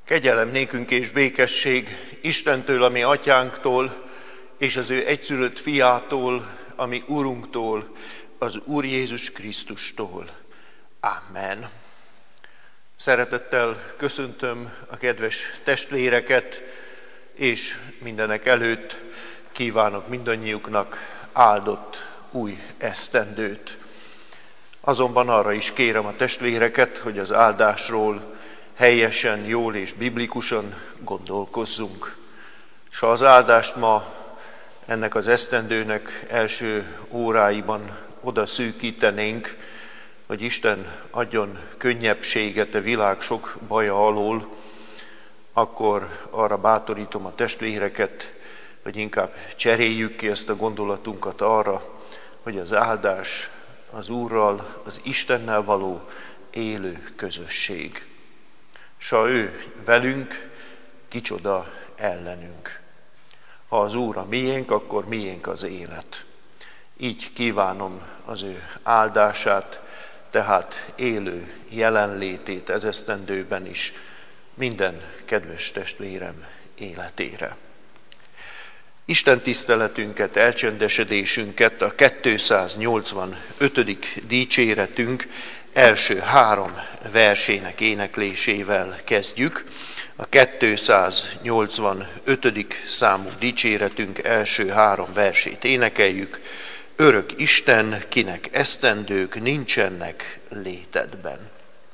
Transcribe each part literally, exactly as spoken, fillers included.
Kegyelem nékünk és békesség Istentől, ami atyánktól, és az ő egyszülött fiától, ami Urunktól, az Úr Jézus Krisztustól. Amen. Szeretettel köszöntöm a kedves testvéreket, és mindenek előtt kívánok mindannyiuknak áldott új esztendőt. Azonban arra is kérem a testvéreket, hogy az áldásról helyesen, jól és biblikusan gondolkozzunk. És ha az áldást ma ennek az esztendőnek első óráiban oda szűkítenénk, hogy Isten adjon könnyebbséget a világ sok baja alól, akkor arra bátorítom a testvéreket, hogy inkább cseréljük ki ezt a gondolatunkat arra, hogy az áldás az Úrral, az Istennel való élő közösség. S ha ő velünk, kicsoda ellenünk. Ha az Úr a miénk, akkor miénk az élet. Így kívánom az ő áldását, tehát élő jelenlétét ez esztendőben is minden kedves testvérem életére. Isten tiszteletünket, elcsendesedésünket a kétszáznyolcvanötödik dicséretünk első három versének éneklésével kezdjük. A kétszáznyolcvanötödik számú dicséretünk első három versét énekeljük. Örök Isten, kinek esztendők nincsenek létedben.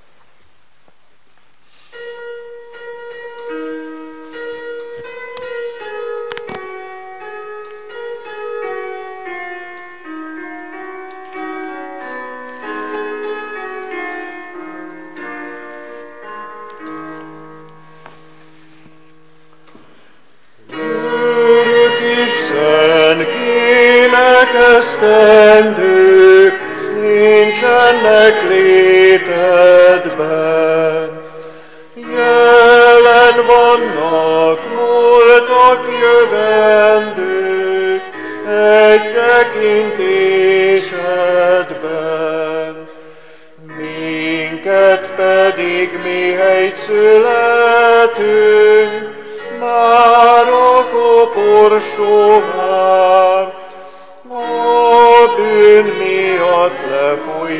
Esztendők nincsenek létedben, jelen vannak múltak jövendők egy tekintésedben. Minket pedig mihelyt születünk, már a koporsó vár, a bűn miatt lefoly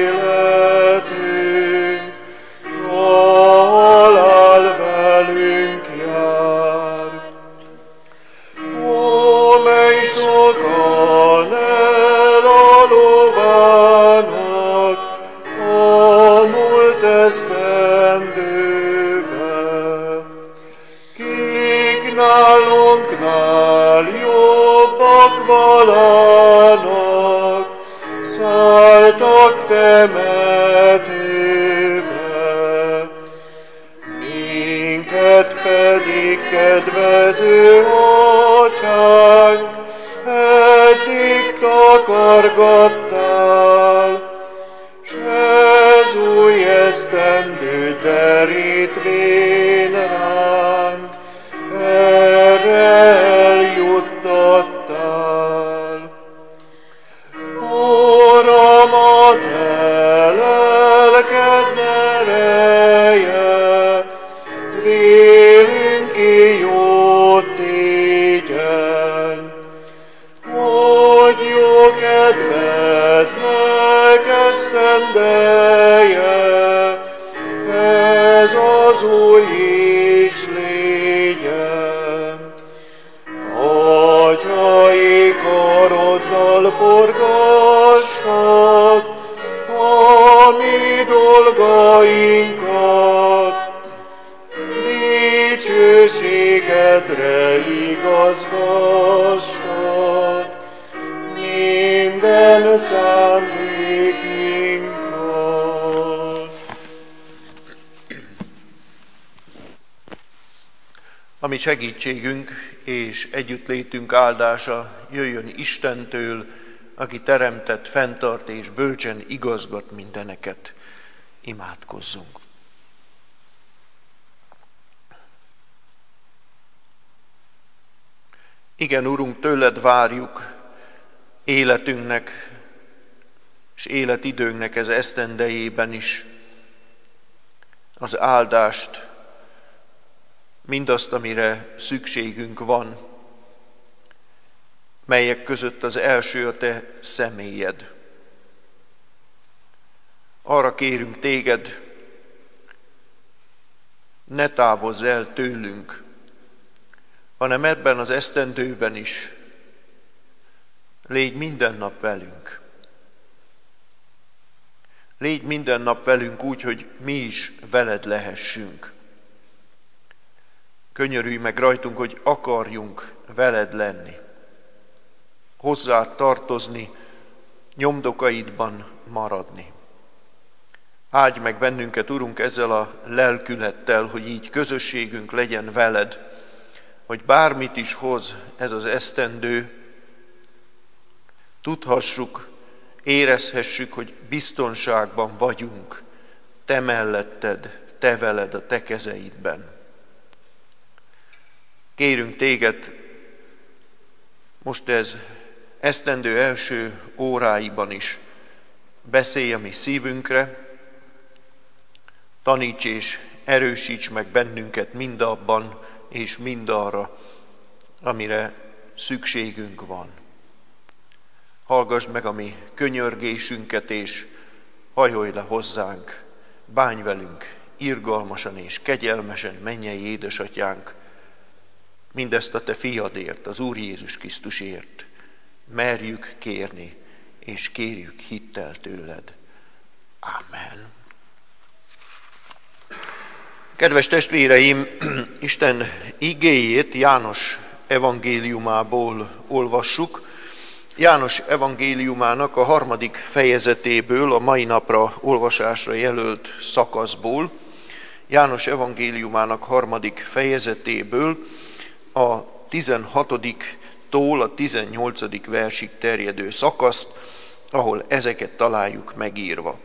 életünk, s a halál velünk jár. Ó, mely sokan elaluvának a múlt esztendőbe, kik nálunknál jobbak valának, szálltak temetőbe. Minket pedig kedvező atyánk, eddig takargattál, s ez új esztendő derítvén ránk, erre eljuttattál. Uram, a te lelked ereje, vélünk ki jót tégyen, hogy jó kedvednek esztendeje, ez az új is légyen. Atyai karoddal forgassad a mi dolgainkat, dicsőségedre igazgassad minden szándékinkat. A mi segítségünk és együttlétünk áldása jöjjön Istentől, aki teremtett, fenntart és bölcsen igazgat mindeneket. Imádkozzunk. Igen, Urunk, tőled várjuk életünknek és életidőnknek ez esztendejében is az áldást, mindazt, amire szükségünk van, melyek között az első a te személyed. Arra kérünk téged, ne távozz el tőlünk, hanem ebben az esztendőben is légy minden nap velünk. Légy minden nap velünk úgy, hogy mi is veled lehessünk. Könyörülj meg rajtunk, hogy akarjunk veled lenni, hozzád tartozni, nyomdokaidban maradni. Áldj meg bennünket, Urunk, ezzel a lelkülettel, hogy így közösségünk legyen veled, hogy bármit is hoz ez az esztendő, tudhassuk, érezhessük, hogy biztonságban vagyunk, te melletted, te veled, a te kezeidben. Kérünk téged, most ez esztendő első óráiban is beszélj a mi szívünkre, taníts és erősíts meg bennünket mindabban és mindarra, amire szükségünk van. Hallgassd meg a mi könyörgésünket, és hajolj le hozzánk, bánj velünk irgalmasan és kegyelmesen, mennyei édesatyánk, mindezt a te fiadért, az Úr Jézus Krisztusért merjük kérni, és kérjük hittel tőled. Amen. Kedves testvéreim, Isten igéjét János evangéliumából olvassuk. János evangéliumának a harmadik fejezetéből, a mai napra olvasásra jelölt szakaszból. János evangéliumának harmadik fejezetéből a tizenhatodiktól a tizennyolcadik versig terjedő szakaszt, ahol ezeket találjuk megírva.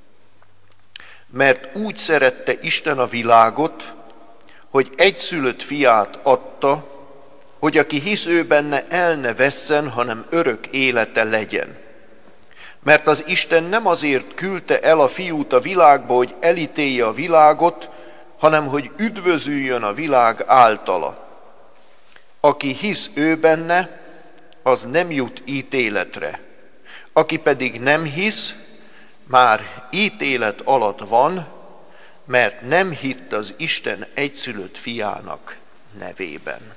Mert úgy szerette Isten a világot, hogy egyszülött fiát adta, hogy aki hisz ő benne, el ne vesszen, hanem örök élete legyen. Mert az Isten nem azért küldte el a fiút a világba, hogy elítélje a világot, hanem hogy üdvözüljön a világ általa. Aki hisz ő benne, az nem jut ítéletre. Aki pedig nem hisz, már ítélet alatt van, mert nem hitt az Isten egyszülött fiának nevében.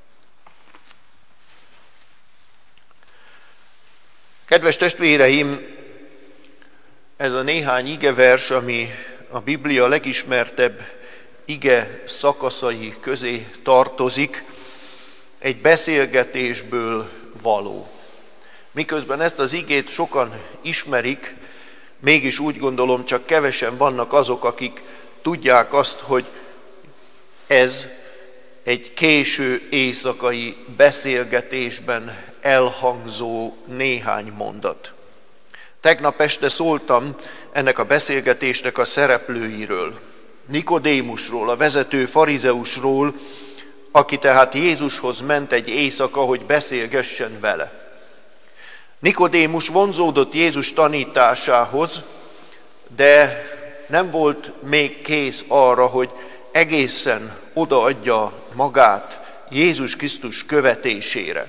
Kedves testvéreim, ez a néhány igevers, ami a Biblia legismertebb ige szakaszai közé tartozik, egy beszélgetésből való. Miközben ezt az igét sokan ismerik, mégis úgy gondolom, csak kevesen vannak azok, akik tudják azt, hogy ez egy késő éjszakai beszélgetésben elhangzó néhány mondat. Tegnap este szóltam ennek a beszélgetésnek a szereplőiről, Nikodémusról, a vezető farizeusról, aki tehát Jézushoz ment egy éjszaka, hogy beszélgessen vele. Nikodémus vonzódott Jézus tanításához, de nem volt még kész arra, hogy egészen odaadja magát Jézus Krisztus követésére.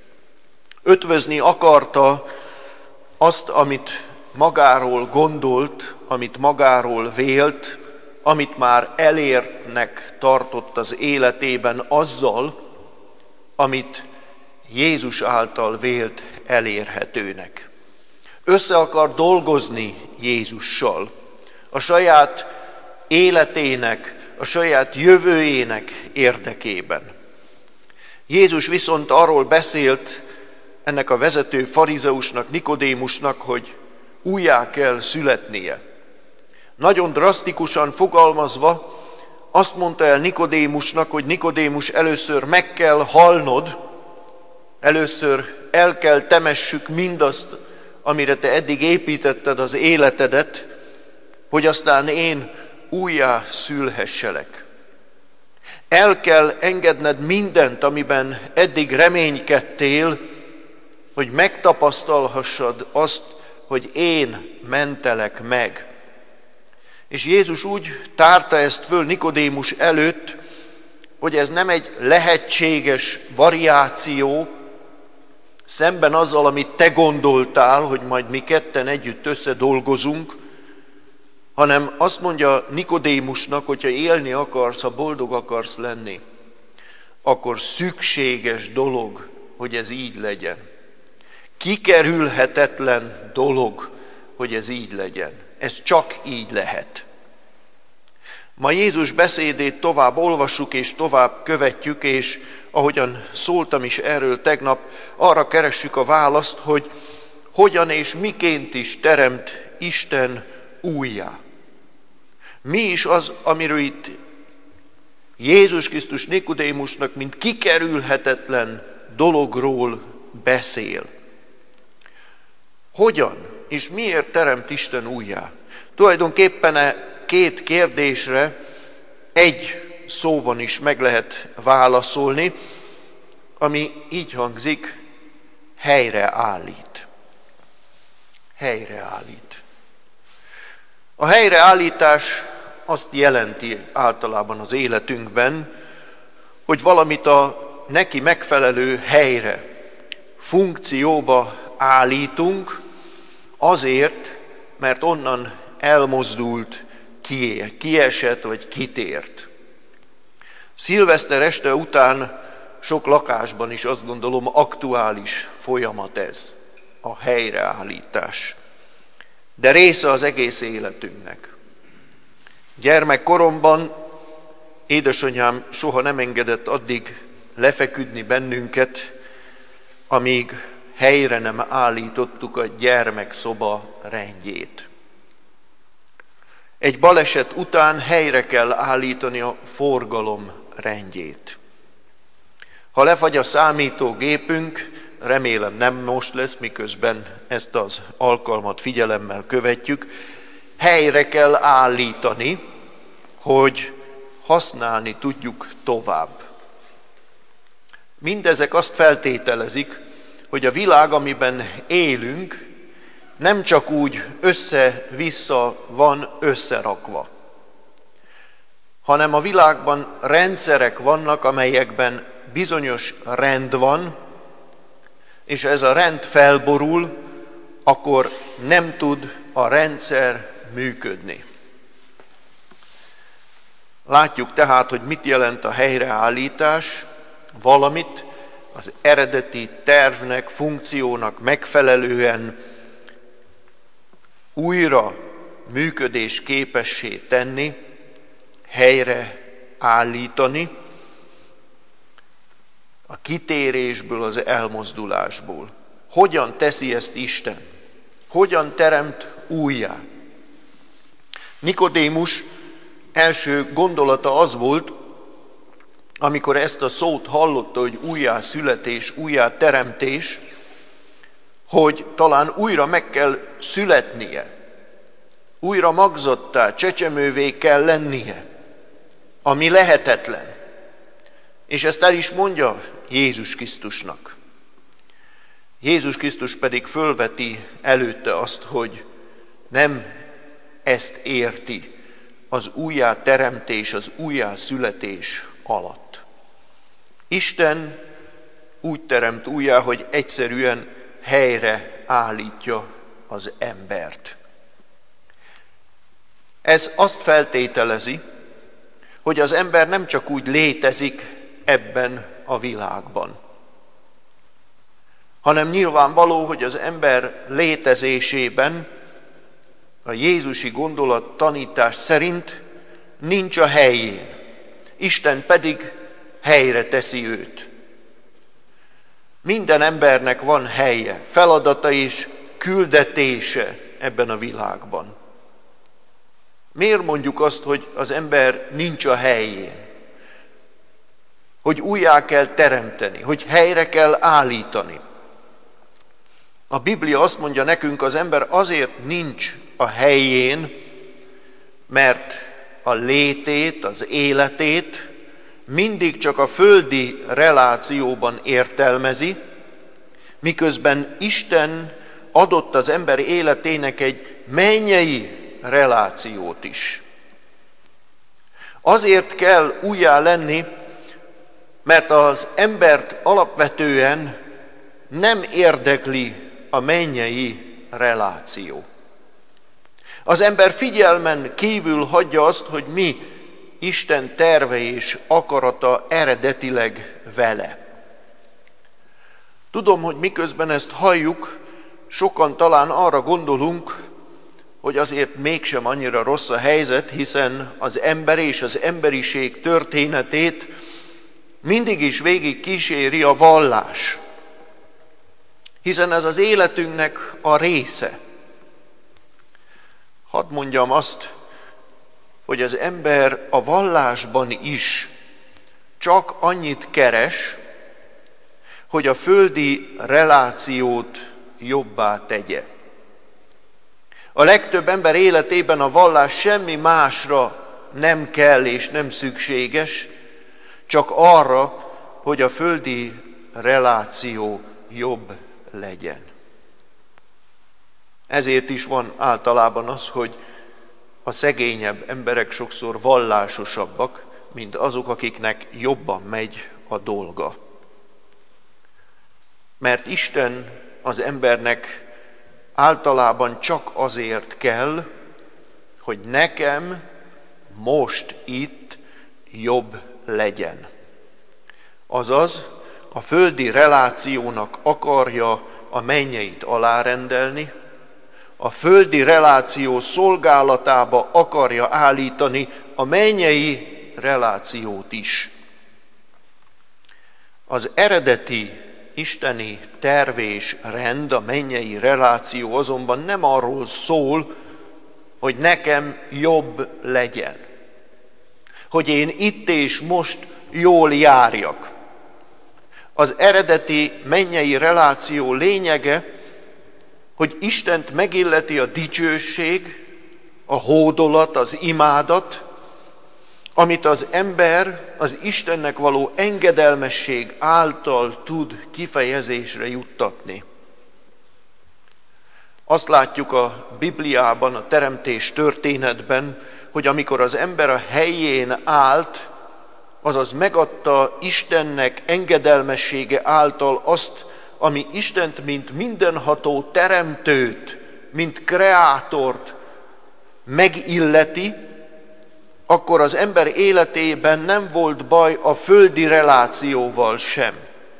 Ötvözni akarta azt, amit magáról gondolt, amit magáról vélt, amit már elértnek tartott az életében azzal, amit Jézus által vélt elérhetőnek. Össze akar dolgozni Jézussal, a saját életének, a saját jövőjének érdekében. Jézus viszont arról beszélt ennek a vezető farizeusnak, Nikodémusnak, hogy újjá kell születnie. Nagyon drasztikusan fogalmazva azt mondta el Nikodémusnak, hogy Nikodémus, először meg kell halnod, először el kell temessük mindazt, amire te eddig építetted az életedet, hogy aztán én újjá szülhesselek. El kell engedned mindent, amiben eddig reménykedtél, hogy megtapasztalhassad azt, hogy én mentelek meg. És Jézus úgy tárta ezt föl Nikodémus előtt, hogy ez nem egy lehetséges variáció szemben azzal, amit te gondoltál, hogy majd mi ketten együtt összedolgozunk, hanem azt mondja Nikodémusnak, hogyha élni akarsz, ha boldog akarsz lenni, akkor szükséges dolog, hogy ez így legyen. Kikerülhetetlen dolog, hogy ez így legyen. Ez csak így lehet. Ma Jézus beszédét tovább olvassuk és tovább követjük, és ahogyan szóltam is erről tegnap, arra keressük a választ, hogy hogyan és miként is teremt Isten újjá. Mi is az, amiről itt Jézus Krisztus Nikodémusnak, mint kikerülhetetlen dologról beszél. Hogyan és miért teremt Isten újjá? Tulajdonképpen a két kérdésre egy szóban is meg lehet válaszolni, ami így hangzik: helyreállít. Helyreállít. A helyreállítás azt jelenti általában az életünkben, hogy valamit a neki megfelelő helyre, funkcióba állítunk, azért, mert onnan elmozdult, kiesett vagy kitért. Szilveszter este után sok lakásban is azt gondolom aktuális folyamat ez, a helyreállítás. De része az egész életünknek. Gyermekkoromban édesanyám soha nem engedett addig lefeküdni bennünket, amíg helyre nem állítottuk a gyermekszoba rendjét. Egy baleset után helyre kell állítani a forgalom rendjét. Ha lefagy a számítógépünk, remélem nem most lesz, miközben ezt az alkalmat figyelemmel követjük, helyre kell állítani, hogy használni tudjuk tovább. Mindezek azt feltételezik, hogy a világ, amiben élünk, nem csak úgy össze-vissza van összerakva, hanem a világban rendszerek vannak, amelyekben bizonyos rend van, és ez a rend felborul, akkor nem tud a rendszer működni. Látjuk tehát, hogy mit jelent a helyreállítás, valamit az eredeti tervnek, funkciónak megfelelően újra működés képessé tenni, helyre állítani, a kitérésből, az elmozdulásból. Hogyan teszi ezt Isten? Hogyan teremt újjá? Nikodémus első gondolata az volt, amikor ezt a szót hallotta, hogy újjá születés, újjá teremtés, hogy talán újra meg kell születnie, újra magzattá, csecsemővé kell lennie, ami lehetetlen. És ezt el is mondja Jézus Krisztusnak. Jézus Krisztus pedig fölveti előtte azt, hogy nem ezt érti az újjá teremtés, az újjá születés alatt. Isten úgy teremt újjá, hogy egyszerűen helyre állítja az embert. Ez azt feltételezi, hogy az ember nem csak úgy létezik ebben a világban, hanem nyilvánvaló, hogy az ember létezésében a jézusi gondolat tanítás szerint nincs a helyén, Isten pedig helyre teszi őt. Minden embernek van helye, feladata és küldetése ebben a világban. Miért mondjuk azt, hogy az ember nincs a helyén? Hogy újjá kell teremteni, hogy helyre kell állítani. A Biblia azt mondja nekünk, az ember azért nincs a helyén, mert a létét, az életét mindig csak a földi relációban értelmezi, miközben Isten adott az ember életének egy mennyei relációt is. Azért kell újjá lenni, Mert az embert alapvetően nem érdekli a mennyei reláció. Az ember figyelmen kívül hagyja azt, hogy mi Isten terve és akarata eredetileg vele. Tudom, hogy miközben ezt halljuk, sokan talán arra gondolunk, hogy azért mégsem annyira rossz a helyzet, hiszen az ember és az emberiség történetét mindig is végig kíséri a vallás. Hiszen ez az életünknek a része. Hadd mondjam azt, hogy az ember a vallásban is csak annyit keres, hogy a földi relációt jobbá tegye. A legtöbb ember életében a vallás semmi másra nem kell és nem szükséges, csak arra, hogy a földi reláció jobb legyen. Ezért is van általában az, hogy a szegényebb emberek sokszor vallásosabbak, mint azok, akiknek jobban megy a dolga. Mert Isten az embernek általában csak azért kell, hogy nekem most itt jobb legyen. Azaz, a földi relációnak akarja a mennyeit alárendelni, a földi reláció szolgálatába akarja állítani a mennyei relációt is. Az eredeti isteni terv és rend, a mennyei reláció azonban nem arról szól, hogy nekem jobb legyen. Hogy én itt és most jól járjak. Az eredeti mennyei reláció lényege, hogy Istent megilleti a dicsőség, a hódolat, az imádat, amit az ember az Istennek való engedelmesség által tud kifejezésre juttatni. Azt látjuk a Bibliában, a teremtés történetben, hogy amikor az ember a helyén állt, azaz megadta Istennek engedelmessége által azt, ami Istent, mint mindenható teremtőt, mint kreátort megilleti, akkor az ember életében nem volt baj a földi relációval sem.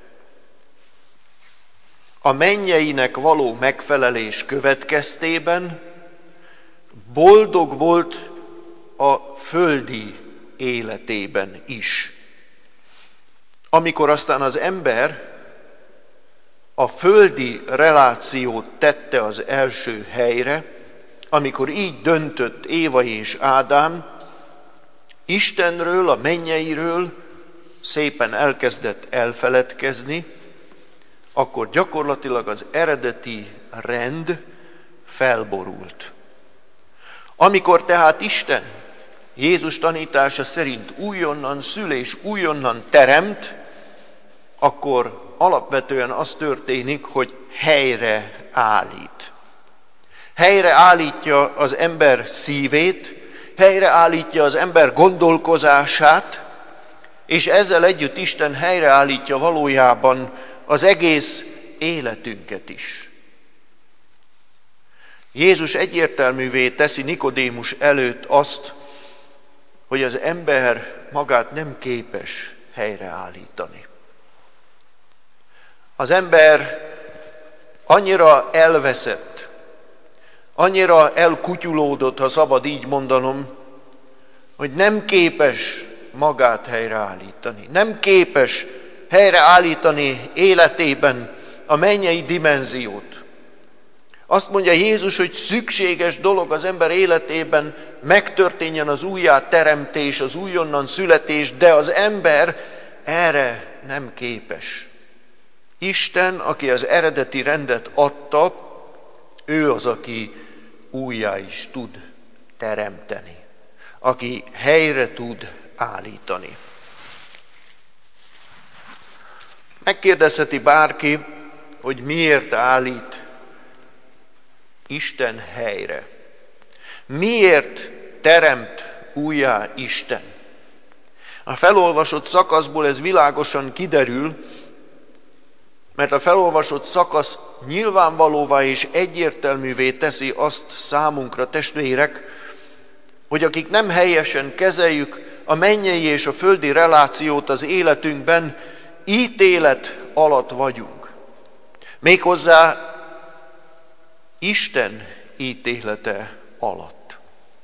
A mennyeinek való megfelelés következtében boldog volt a földi életében is. Amikor aztán az ember a földi relációt tette az első helyre, amikor így döntött Éva és Ádám, Istenről, a mennyeiről szépen elkezdett elfeledkezni, akkor gyakorlatilag az eredeti rend felborult. Amikor tehát Isten Jézus tanítása szerint újonnan szül és újonnan teremt, akkor alapvetően az történik, hogy helyre állít. Helyre állítja az ember szívét, helyre állítja az ember gondolkozását, és ezzel együtt Isten helyreállítja valójában az egész életünket is. Jézus egyértelművé teszi Nikodémus előtt azt, hogy az ember magát nem képes helyreállítani. Az ember annyira elveszett, annyira elkutyulódott, ha szabad így mondanom, hogy nem képes magát helyreállítani. Nem képes helyreállítani életében a mennyei dimenziót. Azt mondja Jézus, hogy szükséges dolog az ember életében megtörténjen az újjáteremtés, az újonnan születés, de az ember erre nem képes. Isten, aki az eredeti rendet adta, ő az, aki újjá is tud teremteni, aki helyre tud állítani. Megkérdezheti bárki, hogy miért állít Isten helyre. Miért teremt újjá Isten? A felolvasott szakaszból ez világosan kiderül, mert a felolvasott szakasz nyilvánvalóvá és egyértelművé teszi azt számunkra, testvérek, hogy akik nem helyesen kezeljük a mennyei és a földi relációt az életünkben, ítélet alatt vagyunk. Méghozzá Isten ítélete alatt.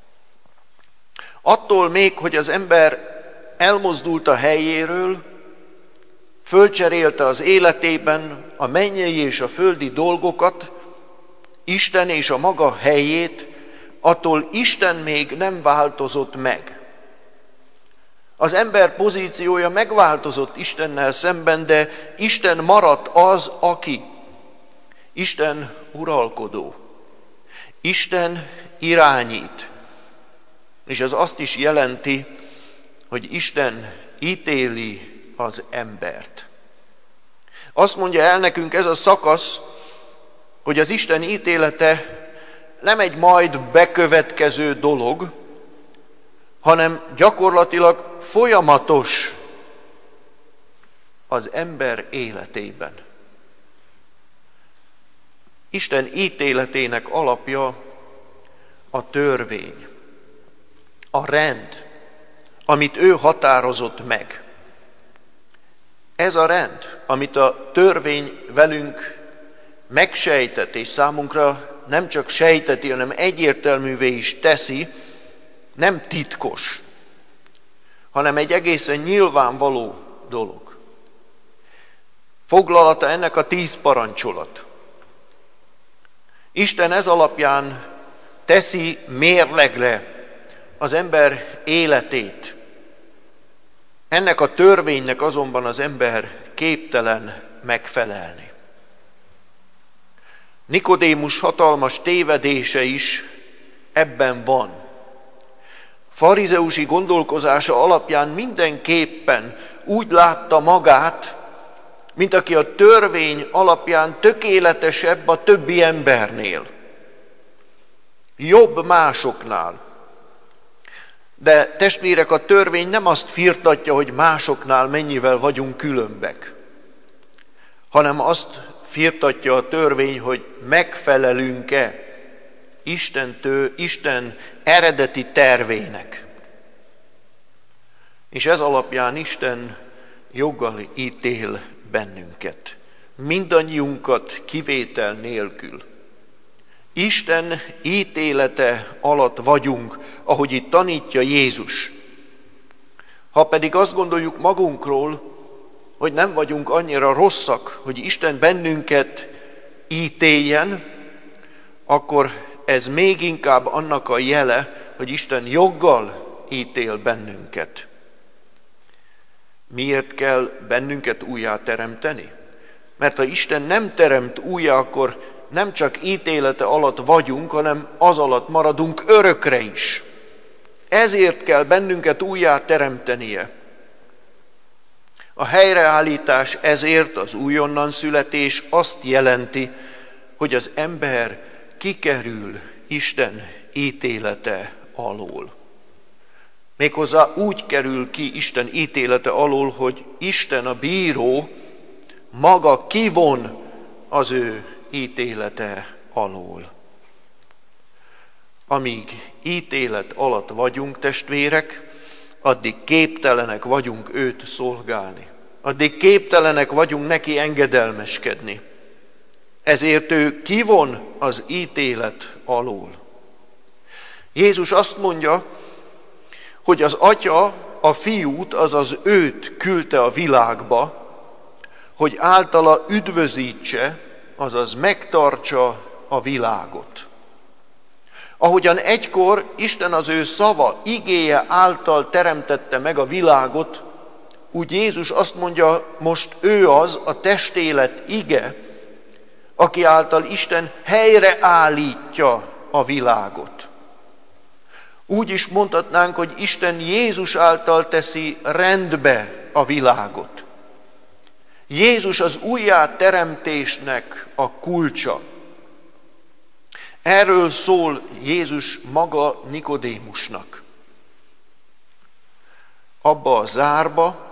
Attól még, hogy az ember elmozdult a helyéről, fölcserélte az életében a mennyei és a földi dolgokat, Isten és a maga helyét, attól Isten még nem változott meg. Az ember pozíciója megváltozott Istennel szemben, de Isten maradt az, aki. Isten uralkodó. Isten irányít. És ez azt is jelenti, hogy Isten ítéli az embert. Azt mondja el nekünk ez a szakasz, hogy az Isten ítélete nem egy majd bekövetkező dolog, hanem gyakorlatilag folyamatos az ember életében. Isten ítéletének alapja a törvény, a rend, amit ő határozott meg. Ez a rend, amit a törvény velünk megsejtett, és számunkra nem csak sejteti, hanem egyértelművé is teszi, nem titkos, hanem egy egészen nyilvánvaló dolog. Foglalata ennek a tíz parancsolat. Isten ez alapján teszi mérlegre az ember életét. Ennek a törvénynek azonban az ember képtelen megfelelni. Nikodémus hatalmas tévedése is ebben van. Farizeusi gondolkozása alapján mindenképpen úgy látta magát, mint aki a törvény alapján tökéletesebb a többi embernél. Jobb másoknál. De testvérek, a törvény nem azt firtatja, hogy másoknál mennyivel vagyunk különbek, hanem azt firtatja a törvény, hogy megfelelünk-e Istentől, Isten eredeti tervének. És ez alapján Isten joggal ítél bennünket. Mindannyiunkat kivétel nélkül. Isten ítélete alatt vagyunk, ahogy itt tanítja Jézus. Ha pedig azt gondoljuk magunkról, hogy nem vagyunk annyira rosszak, hogy Isten bennünket ítéljen, akkor ez még inkább annak a jele, hogy Isten joggal ítél bennünket. Miért kell bennünket újjá teremteni? Mert ha Isten nem teremt újjá, akkor nem csak ítélete alatt vagyunk, hanem az alatt maradunk örökre is. Ezért kell bennünket újjá teremtenie. A helyreállítás ezért, az újonnan születés azt jelenti, hogy az ember kikerül Isten ítélete alól. Méghozzá úgy kerül ki Isten ítélete alól, hogy Isten a bíró maga kivon az ő ítélete alól. Amíg ítélet alatt vagyunk, testvérek, addig képtelenek vagyunk őt szolgálni. Addig képtelenek vagyunk neki engedelmeskedni. Ezért ő kivon az ítélet alól. Jézus azt mondja, hogy az Atya a Fiút, azaz őt küldte a világba, hogy általa üdvözítse, azaz megtartsa a világot. Ahogyan egykor Isten az ő szava, igéje által teremtette meg a világot, úgy Jézus azt mondja, most ő az, a testélet ige, aki által Isten helyreállítja a világot. Úgy is mondhatnánk, hogy Isten Jézus által teszi rendbe a világot. Jézus az újjáteremtésnek a kulcsa. Erről szól Jézus maga Nikodémusnak. abba a zárba,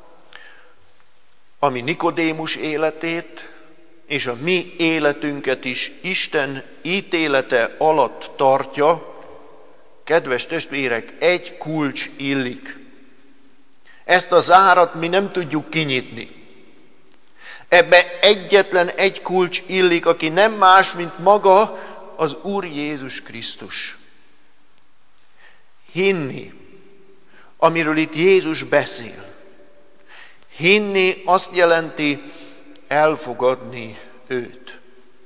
ami Nikodémus életét és a mi életünket is Isten ítélete alatt tartja. Kedves testvérek, egy kulcs illik. Ezt a zárat mi nem tudjuk kinyitni. Ebbe egyetlen egy kulcs illik, aki nem más, mint maga az Úr Jézus Krisztus. Hinni, amiről itt Jézus beszél. Hinni azt jelenti elfogadni őt.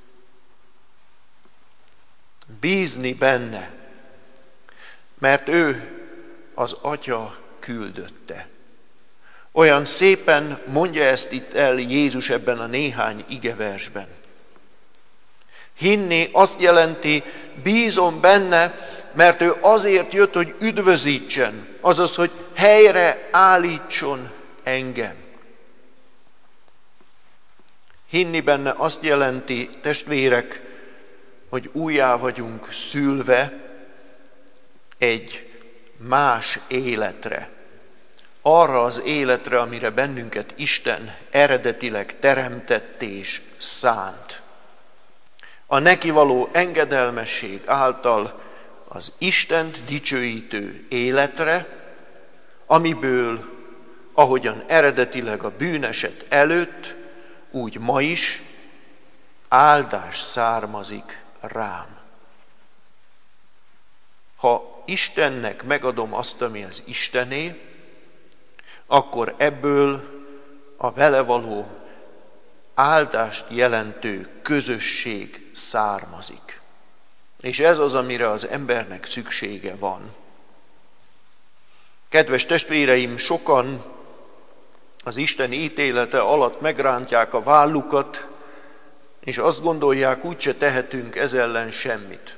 Bízni benne, mert ő az Atya küldötte. Olyan szépen mondja ezt itt el Jézus ebben a néhány igeversben. Hinni azt jelenti, bízom benne, mert ő azért jött, hogy üdvözítsen, azaz, hogy helyre állítson engem. Hinni benne azt jelenti, testvérek, hogy újjá vagyunk szülve egy más életre. Arra az életre, amire bennünket Isten eredetileg teremtett és szánt. A neki való engedelmesség által az Istent dicsőítő életre, amiből, ahogyan eredetileg a bűneset előtt, úgy ma is áldás származik rám. Ha Istennek megadom azt, ami az Istené, akkor ebből a vele való áldást jelentő közösség származik. És ez az, amire az embernek szüksége van. Kedves testvéreim, sokan az Isten ítélete alatt megrántják a vállukat, és azt gondolják, úgyse tehetünk ez ellen semmit.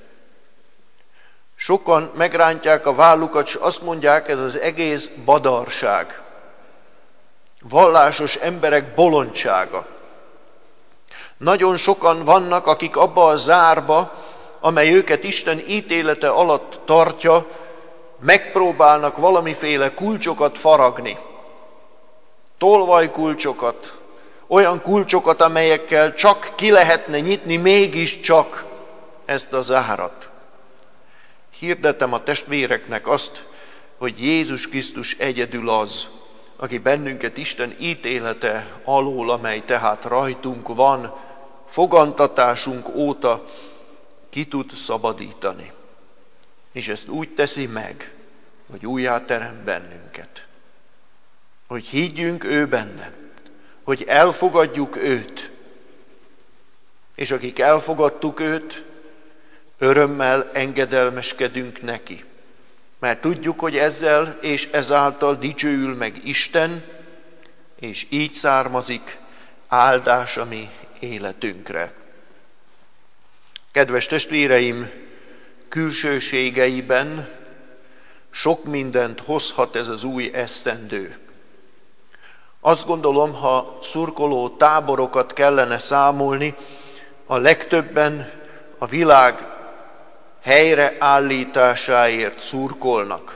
Sokan megrántják a vállukat, és azt mondják, ez az egész badarság. Vallásos emberek bolondsága. Nagyon sokan vannak, akik abba a zárba, amely őket Isten ítélete alatt tartja, megpróbálnak valamiféle kulcsokat faragni. Tolvajkulcsokat, olyan kulcsokat, amelyekkel csak ki lehetne nyitni mégiscsak ezt a zárat. Hirdetem a testvéreknek azt, hogy Jézus Krisztus egyedül az, aki bennünket Isten ítélete alól, amely tehát rajtunk van, fogantatásunk óta ki tud szabadítani. És ezt úgy teszi meg, hogy újjáterem bennünket. Hogy higgyünk ő benne, hogy elfogadjuk őt. És akik elfogadtuk őt, örömmel engedelmeskedünk neki. Mert tudjuk, hogy ezzel és ezáltal dicsőül meg Isten, és így származik áldás a mi életünkre. Kedves testvéreim, külsőségeiben sok mindent hozhat ez az új esztendő. Azt gondolom, ha szurkoló táborokat kellene számolni, a legtöbben a világ helyreállításáért szurkolnak.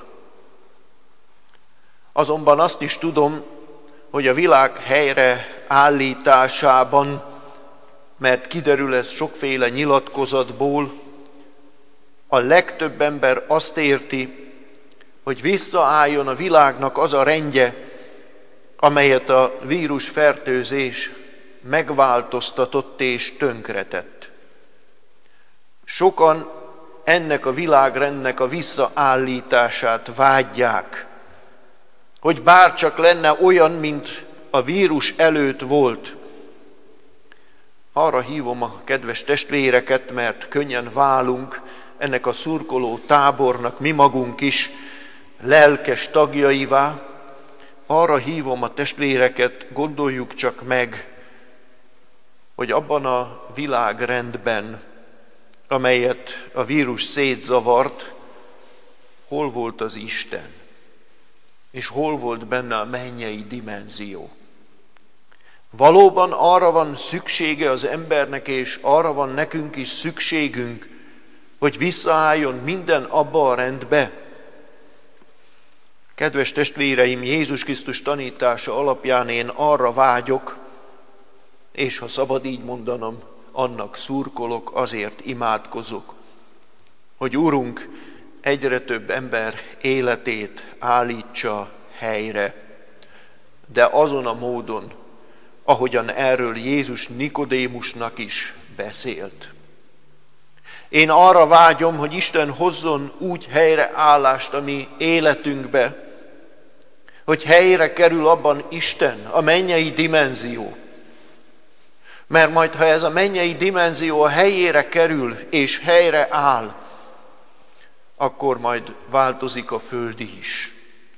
Azonban azt is tudom, hogy a világ helyreállításában, mert kiderül ez sokféle nyilatkozatból, a legtöbb ember azt érti, hogy visszaálljon a világnak az a rendje, amelyet a vírusfertőzés megváltoztatott és tönkretett. Sokan ennek a világrendnek a visszaállítását vágyják, hogy bárcsak lenne olyan, mint a vírus előtt volt. Arra hívom a kedves testvéreket, mert könnyen válunk ennek a szurkoló tábornak mi magunk is lelkes tagjaivá. Arra hívom a testvéreket, gondoljuk csak meg, hogy abban a világrendben, amelyet a vírus szétzavart, hol volt az Isten, és hol volt benne a mennyei dimenzió. Valóban arra van szüksége az embernek, és arra van nekünk is szükségünk, hogy visszaálljon minden abba a rendbe. Kedves testvéreim, Jézus Krisztus tanítása alapján én arra vágyok, és ha szabad így mondanom, annak szurkolok, azért imádkozok, hogy Urunk egyre több ember életét állítsa helyre, de azon a módon, ahogyan erről Jézus Nikodémusnak is beszélt. Én arra vágyom, hogy Isten hozzon úgy helyreállást a mi életünkbe, hogy helyre kerül abban Isten, a mennyei dimenzió. Mert majd, ha ez a mennyei dimenzió a helyére kerül és helyre áll, akkor majd változik a földi is.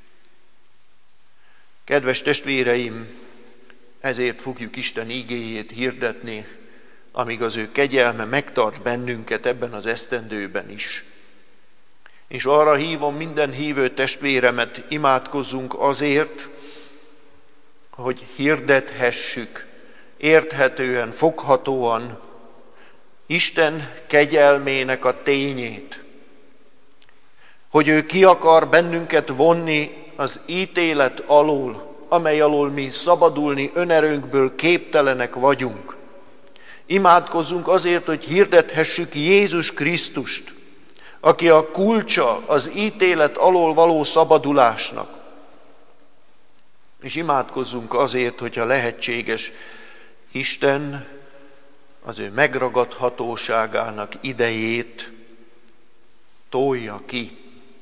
Kedves testvéreim, ezért fogjuk Isten igéjét hirdetni, amíg az ő kegyelme megtart bennünket ebben az esztendőben is. És arra hívom minden hívő testvéremet, imádkozzunk azért, hogy hirdethessük érthetően, foghatóan Isten kegyelmének a tényét, hogy ő ki akar bennünket vonni az ítélet alól, amely alól mi szabadulni önerőnkből képtelenek vagyunk. Imádkozzunk azért, hogy hirdethessük Jézus Krisztust, aki a kulcsa az ítélet alól való szabadulásnak. És imádkozzunk azért, hogyha lehetséges, Isten az ő megragadhatóságának idejét tolja ki,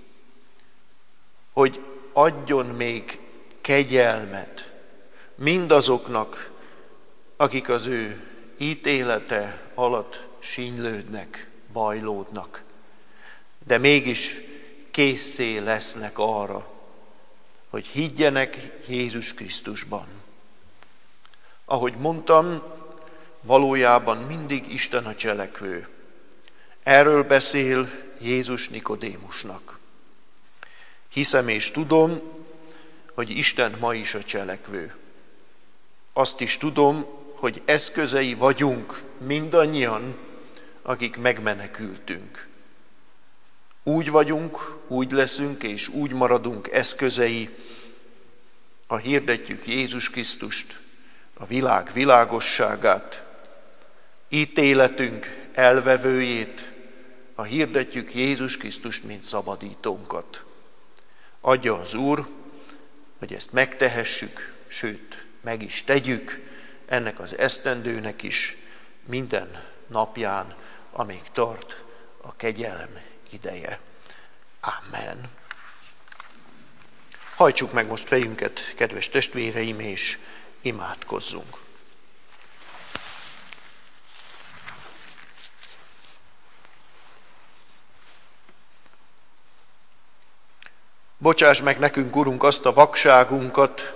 hogy adjon még kegyelmet mindazoknak, akik az ő ítélete alatt sínylődnek, bajlódnak, de mégis készé lesznek arra, hogy higgyenek Jézus Krisztusban. Ahogy mondtam, valójában mindig Isten a cselekvő. Erről beszél Jézus Nikodémusnak. Hiszem és tudom, hogy Isten ma is a cselekvő. Azt is tudom, hogy eszközei vagyunk mindannyian, akik megmenekültünk. Úgy vagyunk, úgy leszünk és úgy maradunk eszközei, ha hirdetjük Jézus Krisztust, a világ világosságát, ítéletünk elvevőjét, ha hirdetjük Jézus Krisztust, mint szabadítónkat. Adja az Úr, hogy ezt megtehessük, sőt, meg is tegyük ennek az esztendőnek is minden napján, amíg tart a kegyelem ideje. Amen. Hajtsuk meg most fejünket, kedves testvéreim, és imádkozzunk. Bocsáss meg nekünk, Urunk, azt a vakságunkat,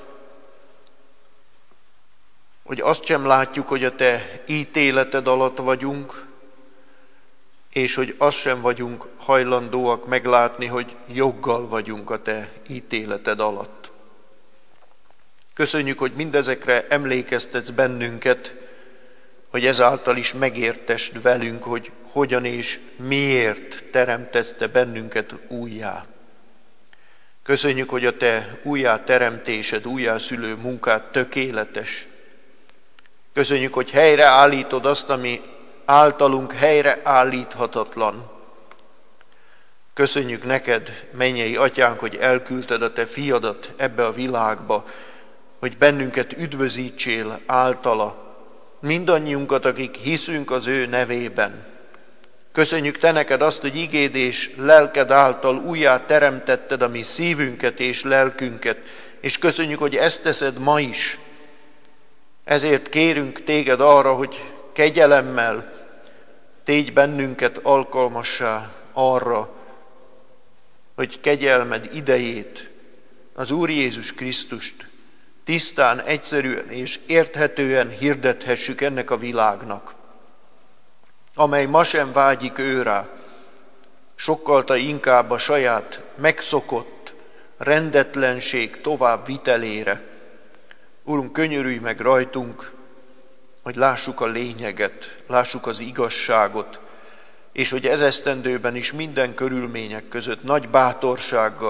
hogy azt sem látjuk, hogy a Te ítéleted alatt vagyunk, és hogy azt sem vagyunk hajlandóak meglátni, hogy joggal vagyunk a Te ítéleted alatt. Köszönjük, hogy mindezekre emlékeztetsz bennünket, hogy ezáltal is megértesd velünk, hogy hogyan és miért teremtesz Te bennünket újjá. Köszönjük, hogy a Te újjá teremtésed, újjászülő munkád tökéletes. Köszönjük, hogy helyreállítod azt, ami általunk helyreállíthatatlan. Köszönjük neked, mennyei Atyánk, hogy elküldted a Te fiadat ebbe a világba, hogy bennünket üdvözítsél általa, mindannyiunkat, akik hiszünk az ő nevében. Köszönjük Te neked azt, hogy igéd és lelked által újjá teremtetted a mi szívünket és lelkünket, és köszönjük, hogy ezt teszed ma is. Ezért kérünk Téged arra, hogy kegyelemmel tégy bennünket alkalmassá arra, hogy kegyelmed idejét, az Úr Jézus Krisztust tisztán, egyszerűen és érthetően hirdethessük ennek a világnak, amely ma sem vágyik őrá, sokkalta inkább a saját megszokott rendetlenség tovább vitelére. Urunk, könyörülj meg rajtunk, hogy lássuk a lényeget, lássuk az igazságot, és hogy ez esztendőben is minden körülmények között nagy bátorsággal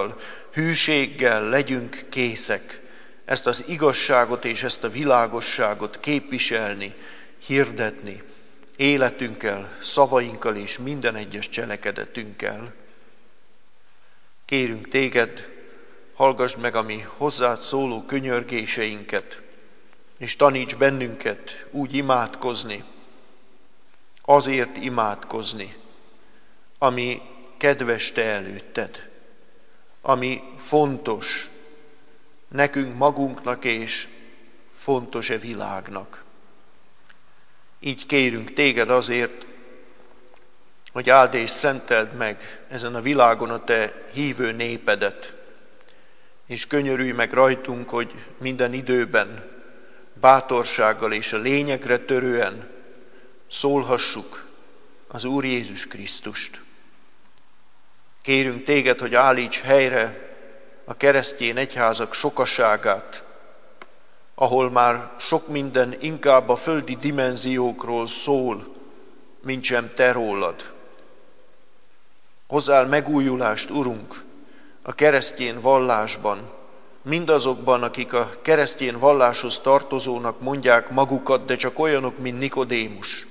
hűséggel legyünk készek ezt az igazságot és ezt a világosságot képviselni, hirdetni, életünkkel, szavainkkal és minden egyes cselekedetünkkel. Kérünk téged, hallgassd meg a mi hozzád szóló könyörgéseinket, és taníts bennünket úgy imádkozni, azért imádkozni, ami kedves te előtted, ami fontos nekünk magunknak és fontos-e világnak. Így kérünk téged azért, hogy áld és szenteld meg ezen a világon a te hívő népedet, és könyörülj meg rajtunk, hogy minden időben bátorsággal és a lényegre törően szólhassuk az Úr Jézus Krisztust. Kérünk téged, hogy állíts helyre a keresztény egyházak sokaságát, ahol már sok minden inkább a földi dimenziókról szól, mint sem te rólad. Hozzál megújulást, Urunk, a keresztény vallásban, mindazokban, akik a keresztény valláshoz tartozónak mondják magukat, de csak olyanok, mint Nikodémus.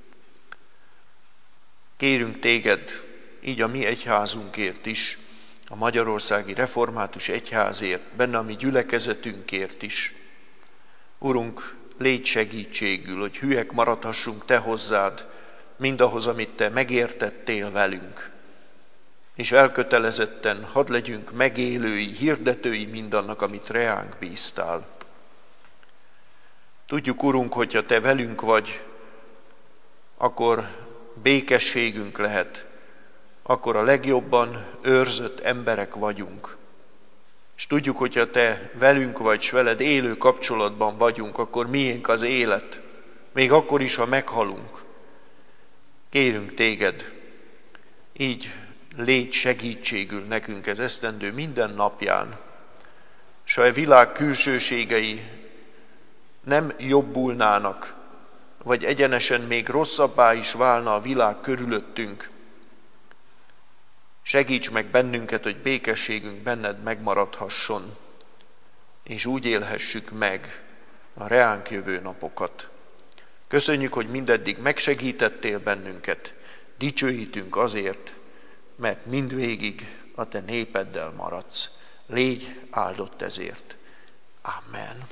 Kérünk téged, így a mi egyházunkért is, a Magyarországi Református Egyházért, benne a mi gyülekezetünkért is. Urunk, légy segítségül, hogy hülyek maradhassunk te hozzád, mindahhoz, amit te megértettél velünk. És elkötelezetten hadd legyünk megélői, hirdetői mindannak, amit reánk bíztál. Tudjuk, Urunk, hogyha te velünk vagy, akkor békességünk lehet, akkor a legjobban őrzött emberek vagyunk. És tudjuk, hogyha te velünk vagy, s veled élő kapcsolatban vagyunk, akkor miénk az élet, még akkor is, ha meghalunk. Kérünk téged, így légy segítségül nekünk ez esztendő minden napján, s ha a világ külsőségei nem jobbulnának, vagy egyenesen még rosszabbá is válna a világ körülöttünk, segíts meg bennünket, hogy békességünk benned megmaradhasson, és úgy élhessük meg a reánk jövő napokat. Köszönjük, hogy mindeddig megsegítettél bennünket, dicsőítünk azért, mert mindvégig a te népeddel maradsz. Légy áldott ezért. Amen.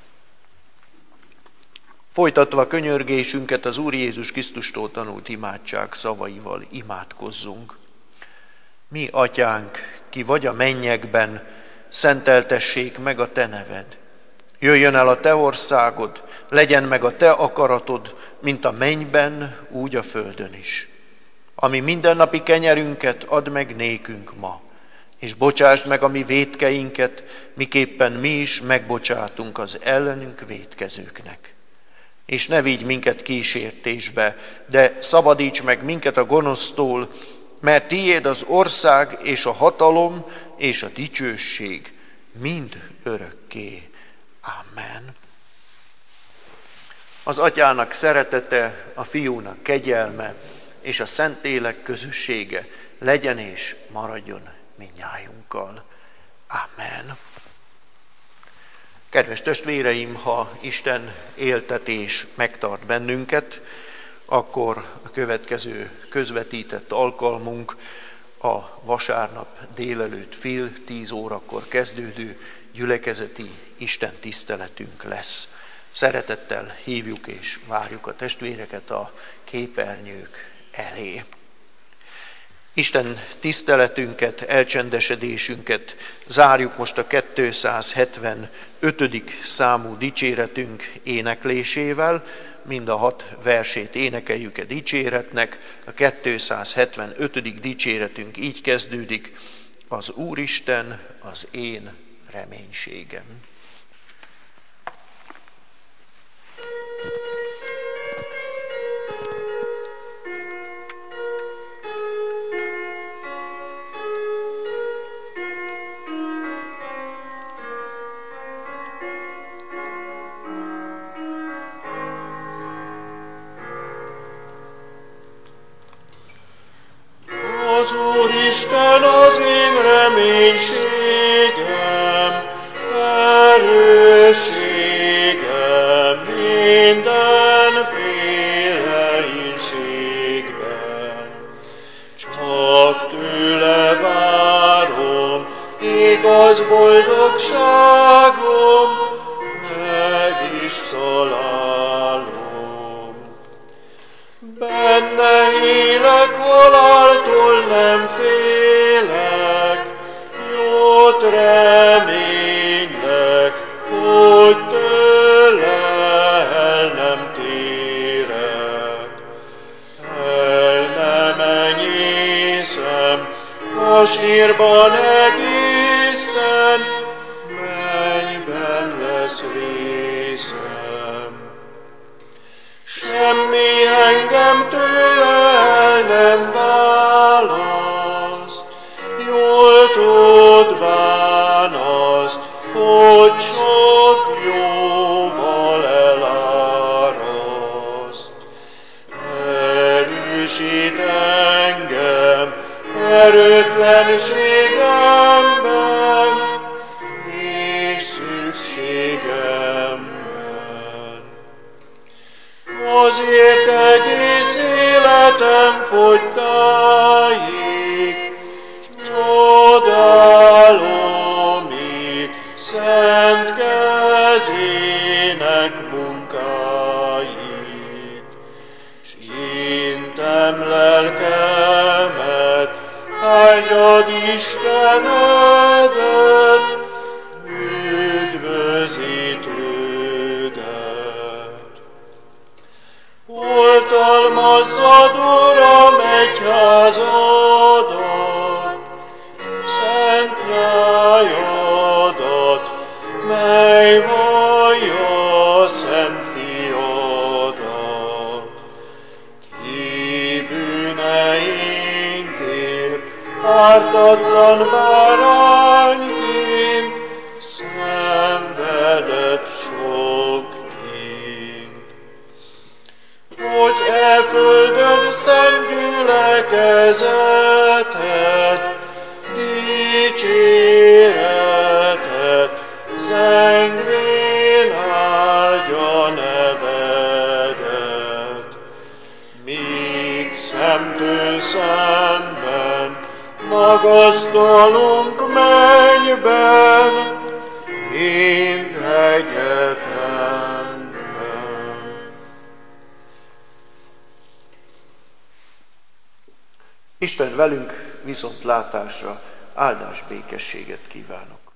Folytatva könyörgésünket az Úr Jézus Krisztustól tanult imádság szavaival imádkozzunk. Mi, Atyánk, ki vagy a mennyekben, szenteltessék meg a te neved. Jöjjön el a te országod, legyen meg a te akaratod, mint a mennyben, úgy a földön is. Ami mindennapi kenyerünket add meg nékünk ma, és bocsásd meg a mi vétkeinket, miképpen mi is megbocsátunk az ellenünk vétkezőknek. És ne vigy minket kísértésbe, de szabadíts meg minket a gonosztól, mert tiéd az ország és a hatalom és a dicsőség mind örökké. Amen. Az Atyának szeretete, a Fiúnak kegyelme és a Szentlélek közössége legyen és maradjon mindnyájunkkal. Amen. Kedves testvéreim, ha Isten éltetés megtart bennünket, akkor a következő közvetített alkalmunk a vasárnap délelőtt fél tíz órakor kezdődő gyülekezeti Isten tiszteletünk lesz. Szeretettel hívjuk és várjuk a testvéreket a képernyők elé. Isten tiszteletünket, elcsendesedésünket zárjuk most a kétszázhetvenötödik számú dicséretünk éneklésével. Mind a hat versét énekeljük a dicséretnek. A kétszázhetvenötödik dicséretünk így kezdődik: az Úristen az én reménységem. Az Úristen az én reménységem. sírban egészen, mennyben lesz részem. Semmi engem tőle el nem választ, jól tudván azt, hogy sok jóval eláraszt. Erősít engem erőtlenségemben és szükségemben. Azért egész életem fogytáig csodálom itt szent kezének munkáit, s intem lelkemet, áldjad Istenedet, üdvözítődet. Oltalmazzad, Uram, egyházadat, szent nyájadat, mely vallja szent fiadat. Ki bűneinkért ártatlan bárányként szenvedett sok kínt. Hogy e földön szent gyülekezetet, dicséretet, zengvén áldja nevedet. Míg szemtől szemben magasztalunk mennyben, mind egyetemben. Isten velünk viszontlátásra, áldás békességet kívánok.